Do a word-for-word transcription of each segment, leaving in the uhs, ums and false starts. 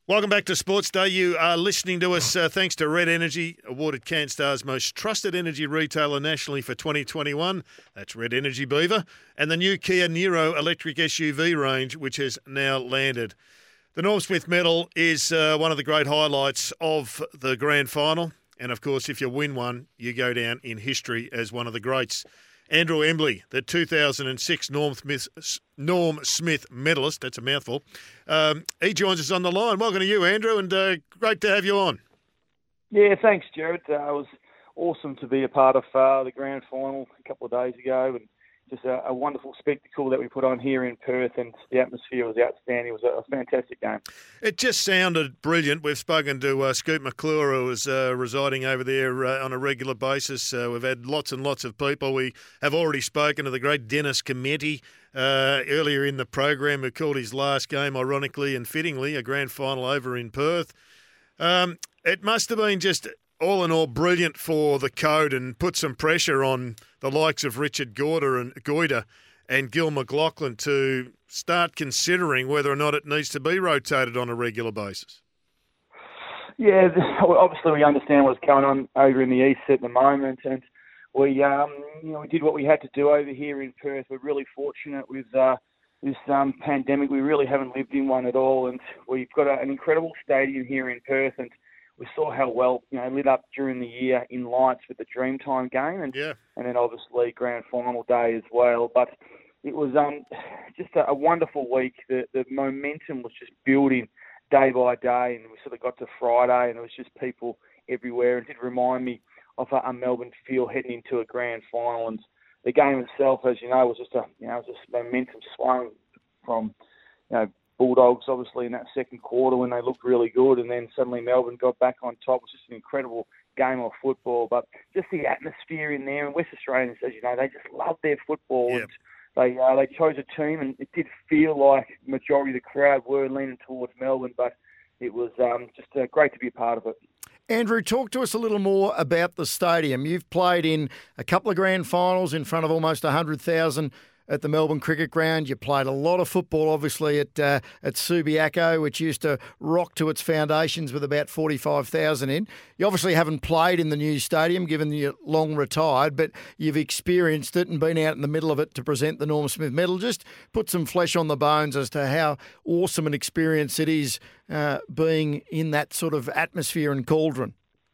Welcome back to Sports Day. You are listening to us uh, thanks to Red Energy, awarded CanStar's most trusted energy retailer nationally for twenty twenty-one. That's Red Energy Beaver. And the new Kia Niro electric S U V range, which has now landed. The Norm Smith Medal is uh, one of the great highlights of the grand final. And, of course, if you win one, you go down in history as one of the greats. Andrew Embley, the two thousand six Norm Smith, Norm Smith medalist, that's a mouthful, um, he joins us on the line. Welcome to you, Andrew, and uh, great to have you on. Yeah, thanks, Jared. Uh, it was awesome to be a part of uh, the grand final a couple of days ago, and just a, a wonderful spectacle that we put on here in Perth, and the atmosphere was outstanding. It was a, a fantastic game. It just sounded brilliant. We've spoken to uh, Scoot McClure, who is uh, residing over there uh, on a regular basis. Uh, we've had lots and lots of people. We have already spoken to the great Dennis Cometti uh, earlier in the program, who called his last game, ironically and fittingly, a grand final over in Perth. Um, it must have been just all in all brilliant for the code and put some pressure on the likes of Richard Goyder and Goyder and Gil McLaughlin to start considering whether or not it needs to be rotated on a regular basis. Yeah, obviously we understand what's going on over in the east at the moment, and we, um, you know, we did what we had to do over here in Perth. We're really fortunate with uh, this um, pandemic. We really haven't lived in one at all, and we've got a, an incredible stadium here in Perth, and we saw how well, you know, lit up during the year in lights with the Dreamtime game, and yeah. and then obviously grand final day as well. But it was um, just a, a wonderful week. The, the momentum was just building day by day, and we sort of got to Friday, and it was just people everywhere. It did remind me of a, a Melbourne feel heading into a grand final, and the game itself, as you know, was just a you know just momentum swung from you know. Bulldogs, obviously, in that second quarter when they looked really good, and then suddenly Melbourne got back on top. It was just an incredible game of football, but just the atmosphere in there. And West Australians, as you know, they just love their football. Yep. And they uh, they chose a team, and it did feel like the majority of the crowd were leaning towards Melbourne, but it was um, just uh, great to be a part of it. Andrew, talk to us a little more about the stadium. You've played in a couple of grand finals in front of almost one hundred thousand at the Melbourne Cricket Ground. You played a lot of football, obviously, at uh, at Subiaco, which used to rock to its foundations with about forty-five thousand in. You obviously haven't played in the new stadium, given you're long retired, but you've experienced it and been out in the middle of it to present the Norm Smith Medal. Just put some flesh on the bones as to how awesome an experience it is uh, being in that sort of atmosphere and cauldron.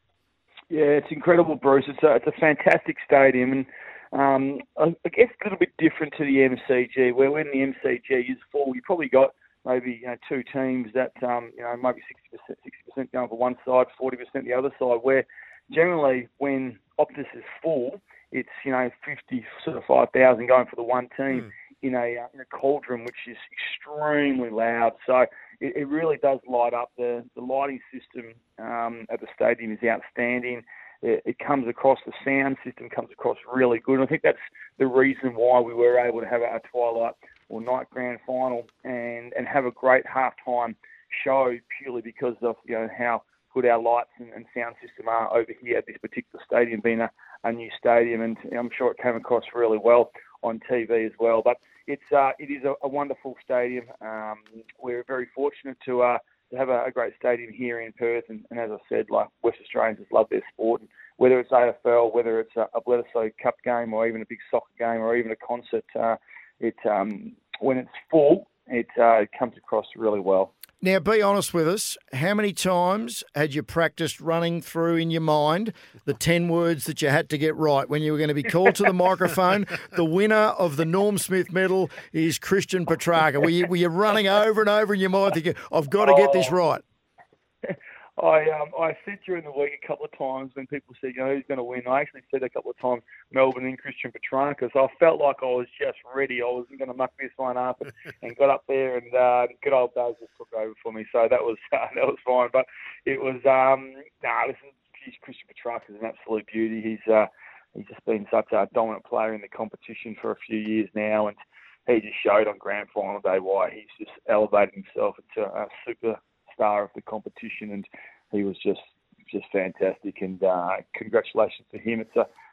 Yeah, it's incredible, Bruce. It's a, it's a fantastic stadium, and Um, I guess a little bit different to the M C G, where when the M C G is full, you probably got maybe you know, two teams that um, you know maybe sixty percent, sixty percent going for one side, forty percent the other side. Where generally when Optus is full, it's you know fifty sort of five thousand going for the one team mm. in a uh, in a cauldron, which is extremely loud. So it, it really does light up. The the lighting system um, at the stadium is outstanding. It comes across, the sound system comes across really good. And I think that's the reason why we were able to have our twilight or night grand final and, and have a great halftime show purely because of you know how good our lights and, and sound system are over here at this particular stadium, being a, a new stadium. And I'm sure it came across really well on T V as well. But it's uh, it is a, a wonderful stadium. Um, we're very fortunate to uh, to have a, a great stadium here in Perth, and, and as I said, like West Australians just love their sport, and whether it's A F L, whether it's a, a Bledisloe Cup game, or even a big soccer game, or even a concert, uh, it um, when it's full, it, uh, it comes across really well. Now, be honest with us. How many times had you practiced running through in your mind the ten words that you had to get right when you were going to be called to the microphone? The winner of the Norm Smith Medal is Christian Petrarca. Were you, were you running over and over in your mind thinking, I've got to get this right? I um, I said during the week a couple of times when people said, you know, who's going to win, I actually said a couple of times Melbourne and Christian Petrarca. So I felt like I was just ready. I wasn't going to muck this one up, and, and got up there, and uh, good old Baz just took over for me. So that was uh, that was fine. But it was um, nah. Listen, geez, Christian Petrarca is an absolute beauty. He's uh, he's just been such a dominant player in the competition for a few years now, and he just showed on grand final day why he's just elevated himself into a super star of the competition, and he was just just fantastic, and uh, congratulations to him. It's a,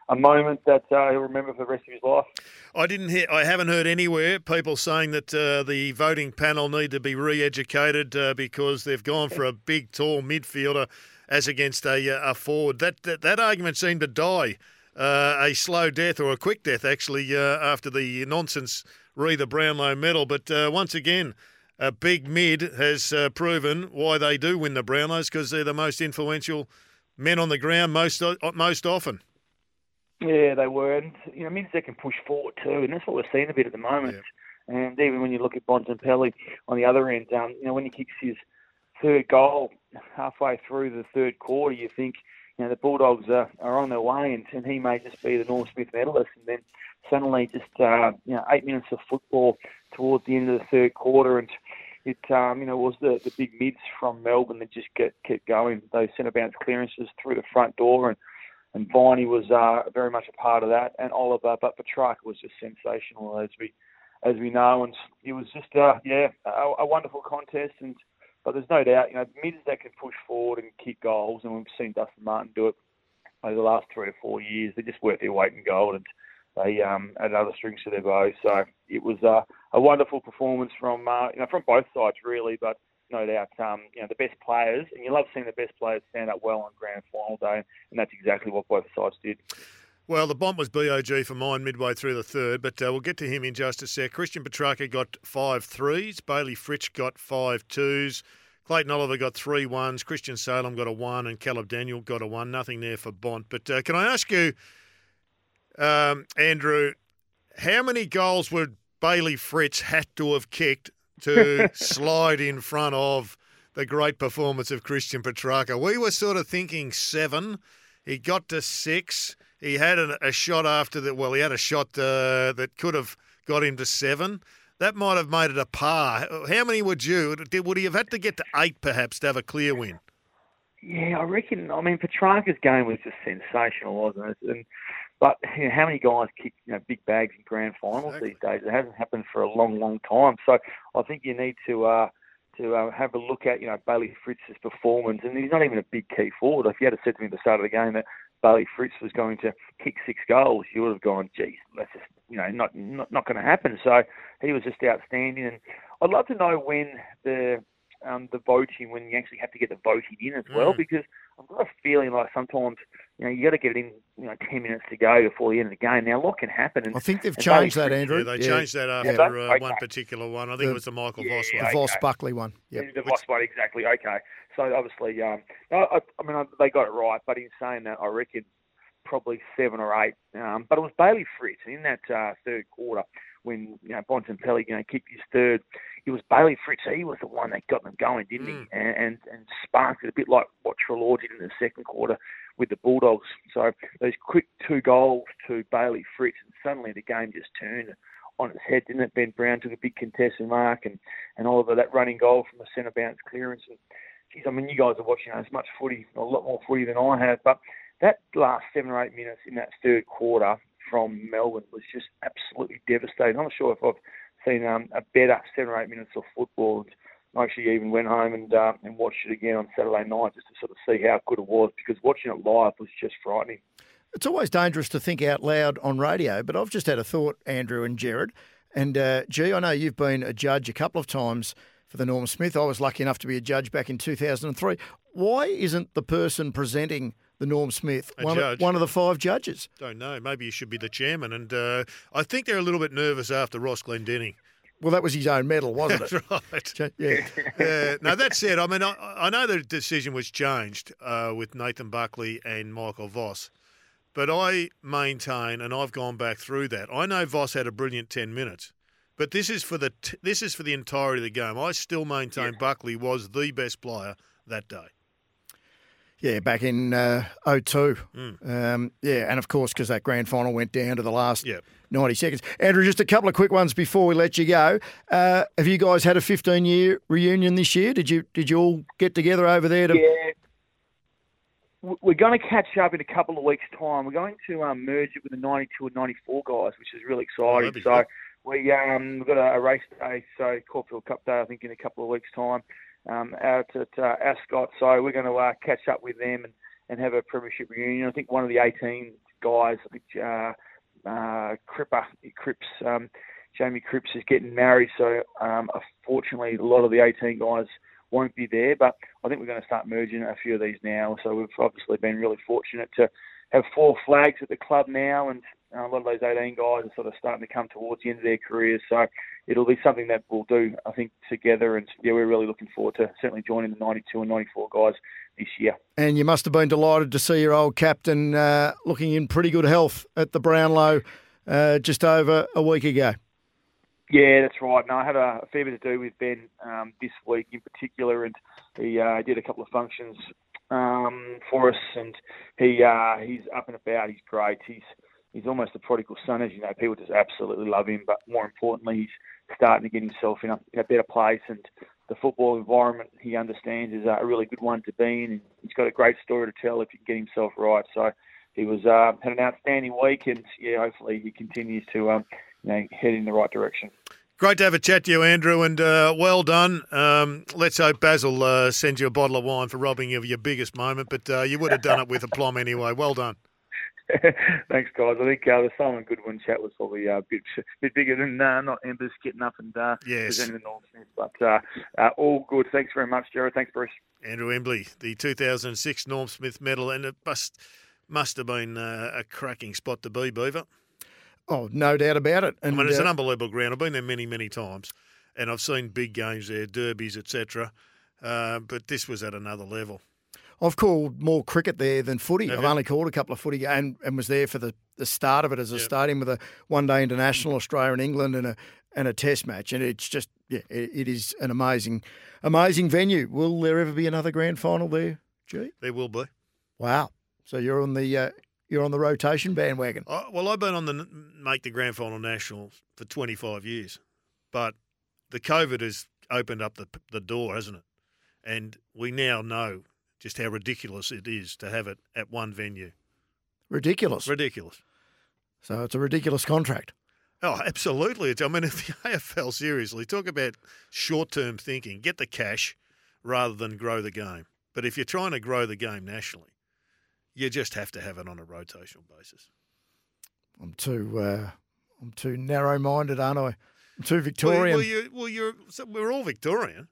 a moment that uh, he'll remember for the rest of his life. I didn't hear. I haven't heard anywhere people saying that uh, the voting panel need to be re-educated uh, because they've gone for a big, tall midfielder as against a, a forward. That, that that argument seemed to die uh, a slow death or a quick death actually uh, after the nonsense re the Brownlow medal. But uh, once again, a big mid has uh, proven why they do win the Brownlows, because they're the most influential men on the ground most most often. Yeah, they were. And, you know, mids that can push forward too, and that's what we're seeing a bit at the moment. Yeah. And even when you look at Bontempelli on the other end, um, you know, when he kicks his third goal halfway through the third quarter, you think, you know, the Bulldogs are, are on their way, and, and he may just be the Norm Smith medalist. And then suddenly, just uh, you know, eight minutes of football towards the end of the third quarter, and it um, you know was the, the big mids from Melbourne that just get, kept going. Those centre bounce clearances through the front door, and and Viney was uh, very much a part of that, and Oliver, but Petrarca was just sensational, as we as we know, and it was just uh, yeah a, a wonderful contest. And but there's no doubt, you know, mids that can push forward and kick goals, and we've seen Dustin Martin do it over the last three or four years. They're just worth their weight in gold, and they um, added other strings to their bow. So it was uh, a wonderful performance from uh, you know from both sides really, but no doubt um, you know the best players, and you love seeing the best players stand up well on grand final day, and that's exactly what both sides did. Well, the bomb was B O G for mine midway through the third, but uh, we'll get to him in just a sec. Christian Petrarca got five threes. Bailey Fritsch got five twos. Clayton Oliver got three ones. Christian Salem got a one, and Caleb Daniel got a one. Nothing there for Bont. But uh, can I ask you, um, Andrew, how many goals would Bailey Fritsch had to have kicked to slide in front of the great performance of Christian Petrarca? We were sort of thinking seven. He got to six. He had a, a shot after that. Well, he had a shot uh, that could have got him to seven. That might have made it a par. How many would you? Would he have had to get to eight, perhaps, to have a clear win? Yeah, I reckon. I mean, Petrarca's game was just sensational, wasn't it? And but you know, how many guys kick you know, big bags in grand finals exactly. these days? It hasn't happened for a long, long time. So I think you need to uh, to uh, have a look at you know Bailey Fritz's performance. And he's not even a big key forward. If you had said to me at the start of the game that Bailey Fritsch was going to kick six goals, you would have gone, geez, that's just you know not not, not going to happen. So he was just outstanding. And I'd love to know when the Um, the voting, when you actually have to get the voting in as well, mm. because I've got a feeling like sometimes, you know, you got to get it in, you know, ten minutes to go before the end of the game. Now, a lot can happen. And, I think they've changed that, Andrew. Yeah, they yeah. changed that after yeah. uh, okay. one particular one. I think the, it was the Michael yeah, Voss one. The okay. Voss Buckley one. Yep. The Voss one, exactly. Okay. So, obviously, um, I, I mean, they got it right, but in saying that, I reckon probably seven or eight. Um, but it was Bailey Fritsch in that uh, third quarter when, you know, Bontempelli, you know, kicked his third. It was Bailey Fritsch. He was the one that got them going, didn't mm. he? And, and and sparked it a bit like what Treloar did in the second quarter with the Bulldogs. So those quick two goals to Bailey Fritsch, and suddenly the game just turned on its head, didn't it? Ben Brown took a big contested mark, and, and Oliver, that running goal from a centre bounce clearance. And, geez, I mean, you guys are watching as much footy, a lot more footy than I have, but that last seven or eight minutes in that third quarter from Melbourne was just absolutely devastating. I'm not sure if I've seen um, a better seven or eight minutes of football. And I actually even went home and uh, and watched it again on Saturday night just to sort of see how good it was, because watching it live was just frightening. It's always dangerous to think out loud on radio, but I've just had a thought, Andrew and Jared. And, uh, gee, I know you've been a judge a couple of times for the Norm Smith. I was lucky enough to be a judge back in two thousand three. Why isn't the person presenting the Norm Smith one of, one of the five judges? Don't know. Maybe he should be the chairman. And uh, I think they're a little bit nervous after Ross Glendinning. Well, that was his own medal, wasn't That's it? That's right. Yeah. uh, no, that said, I mean, I, I know the decision was changed uh, with Nathan Buckley and Michael Voss, but I maintain, and I've gone back through that, I know Voss had a brilliant ten minutes, but this is for the t- this is for the entirety of the game. I still maintain yeah. Buckley was the best player that day. Yeah, back in uh, oh two. Mm. Um, yeah, and of course, because that grand final went down to the last yep. ninety seconds. Andrew, just a couple of quick ones before we let you go. Uh, have you guys had a fifteen-year reunion this year? Did you Did you all get together over there? To... Yeah. We're going to catch up in a couple of weeks' time. We're going to um, merge it with the ninety-two and ninety-four guys, which is really exciting. Oh, so we, um, we've got a, a race day, so Caulfield Cup Day, I think, in a couple of weeks' time. Um, out at uh, Ascot, so we're going to uh, catch up with them and, and have a premiership reunion. I think one of the eighteen guys. I think uh, uh, Cripper, Cripps, um, Jamie Cripps is getting married, so um, unfortunately a lot of the eighteen guys won't be there. But I think we're going to start merging a few of these now. So we've obviously been really fortunate to have four flags at the club now, and uh, a lot of those eighteen guys are sort of starting to come towards the end of their careers. So it'll be something that we'll do, I think, together. And yeah, we're really looking forward to certainly joining the ninety-two and ninety-four guys this year. And you must have been delighted to see your old captain uh, looking in pretty good health at the Brownlow uh, just over a week ago. Yeah, that's right. No, I had a, a fair bit to do with Ben um, this week in particular, and he uh, did a couple of functions um, for us, and he uh, he's up and about. He's great. He's he's almost a prodigal son, as you know. People just absolutely love him, but more importantly, he's starting to get himself in a, in a better place, and the football environment he understands is a really good one to be in, and he's got a great story to tell if he can get himself right. So he was uh, had an outstanding week, and yeah, hopefully he continues to um, you know, head in the right direction. Great to have a chat to you, Andrew, and uh, well done. Um, let's hope Basil uh, sends you a bottle of wine for robbing you of your biggest moment, but uh, you would have done it with aplomb anyway. Well done. Thanks, guys. I think uh, the Simon Goodwin chat was probably uh, a bit, bit bigger than uh, not Embers getting up and uh, yes. presenting the Norm Smith, but uh, uh, all good. Thanks very much, Jared. Thanks, Bruce. Andrew Embley, the two thousand six Norm Smith medal, and it must, must have been uh, a cracking spot to be, Beaver. Oh, no doubt about it. And, I mean, it's uh, an unbelievable ground. I've been there many, many times, and I've seen big games there, derbies, et cetera. Uh, but this was at another level. I've called more cricket there than footy. Have I've you? only called a couple of footy and, and was there for the, the start of it as a Yep. stadium with a one-day international, Australia and England, and a and a test match. And it's just, yeah, it, it is an amazing, amazing venue. Will there ever be another grand final there, G? There will be. Wow. So you're on the uh, you're on the rotation bandwagon. Oh, well, I've been on the make the grand final national for twenty-five years, but the COVID has opened up the the door, hasn't it? And we now know just how ridiculous it is to have it at one venue. Ridiculous. Ridiculous. So it's a ridiculous contract. Oh, absolutely. It's, I mean, if the A F L, seriously, talk about short-term thinking. Get the cash rather than grow the game. But if you're trying to grow the game nationally, you just have to have it on a rotational basis. I'm too uh, I'm too narrow-minded, aren't I? I'm too Victorian. Well, well, you, well you're, so we're all Victorian,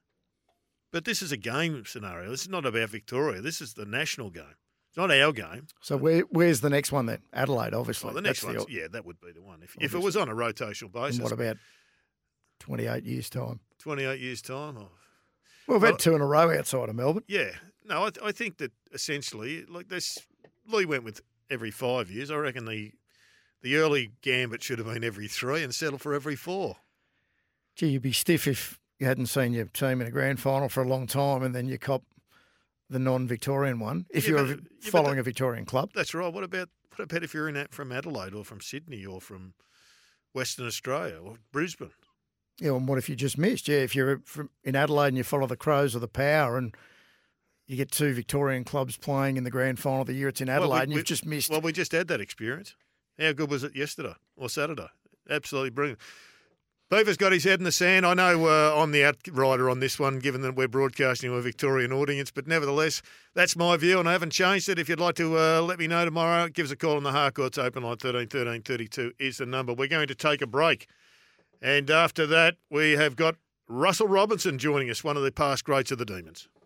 but this is a game scenario. This is not about Victoria. This is the national game. It's not our game. So where where's the next one then? Adelaide, obviously. Well, the next That's one, the, yeah, that would be the one. If, if it was on a rotational basis. And what about twenty-eight years' time? twenty-eight years' time? Oh. Well, we've Well, had two in a row outside of Melbourne. Yeah. No, I, I think that essentially, like this, Lee went with every five years. I reckon the the early gambit should have been every three and settle for every four. Gee, you'd be stiff if you hadn't seen your team in a grand final for a long time and then you cop the non-Victorian one, if Yeah, you're but- yeah, but following that- a Victorian club. That's right. What about what about if you're in that from Adelaide or from Sydney or from Western Australia or Brisbane? Yeah, and what if you just missed? Yeah, if you're from, in Adelaide and you follow the Crows or the Power and you get two Victorian clubs playing in the grand final of the year it's in Adelaide Well, we- and you've we- just missed. Well, we just had that experience. How good was it yesterday or Saturday? Absolutely brilliant. Beaver's got his head in the sand. I know uh, I'm the outrider on this one, given that we're broadcasting to a Victorian audience, but nevertheless, that's my view, and I haven't changed it. If you'd like to uh, let me know tomorrow, give us a call on the Harcourts open line. thirteen thirteen thirty-two is the number. We're going to take a break, and after that, we have got Russell Robinson joining us, one of the past greats of the Demons.